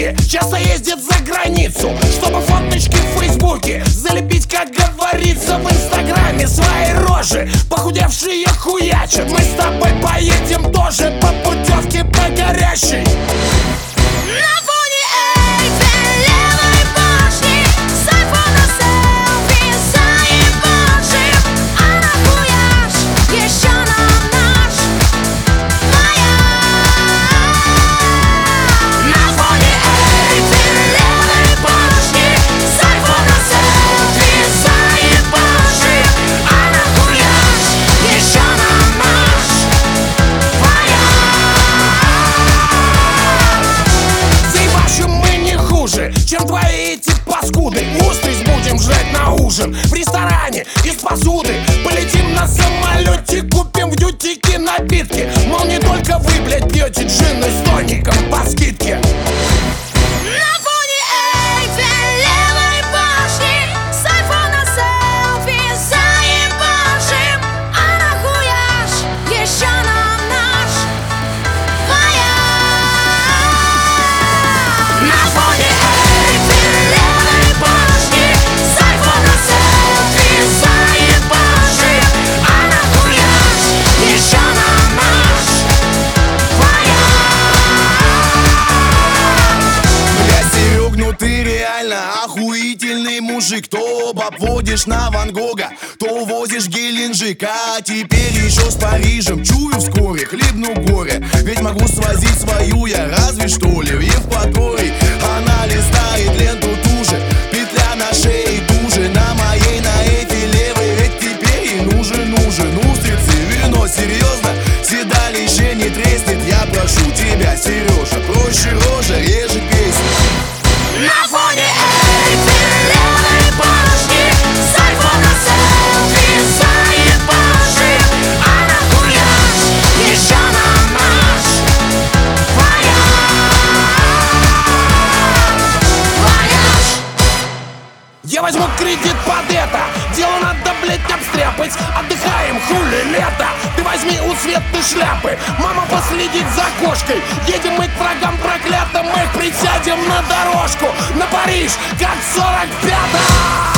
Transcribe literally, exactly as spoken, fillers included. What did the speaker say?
подруги часто ездят за границу, чтобы фоточки в фейсбуке залепить, как говорится, в инстаграме свои рожи. Похудевшие хуячат, мы с тобой поедем тоже по путевке по горящей. Чем твои эти паскуды? Устриц будем жрать на ужин в ресторане из посуды. Полетим на самолете, купим в дьютике напитки. Мол, не только вы, блядь, пьете джин с тоником по скидке. Охуительный мужик, то обводишь на Ван Гога, то возишь Геленджик, а теперь еще с Парижем. Чую вскоре, хлебну горе, ведь могу свозить свою я разве что ли в Евпатории. Она листает ленту туже, петля на шее туже, на моей, на этой левой, ведь теперь ей нужен, нужен устрицы, вино, серьезно, седалище не треснет. Я прошу тебя, Сережа, проще рожа, реже песню. На фоне Эйфелевой башни с айфона селфи заебаши, а нахуя еще на наш вояж. Я возьму кредит под это, дело надо, блять, обстряпать. Отдыхаем, хули лето, ты возьми у Светы шляпы. Мама последит за кошкой, едем мы к врагам проклятым. Мы их присядем на дорожку, на Париж, как в сорок пятом.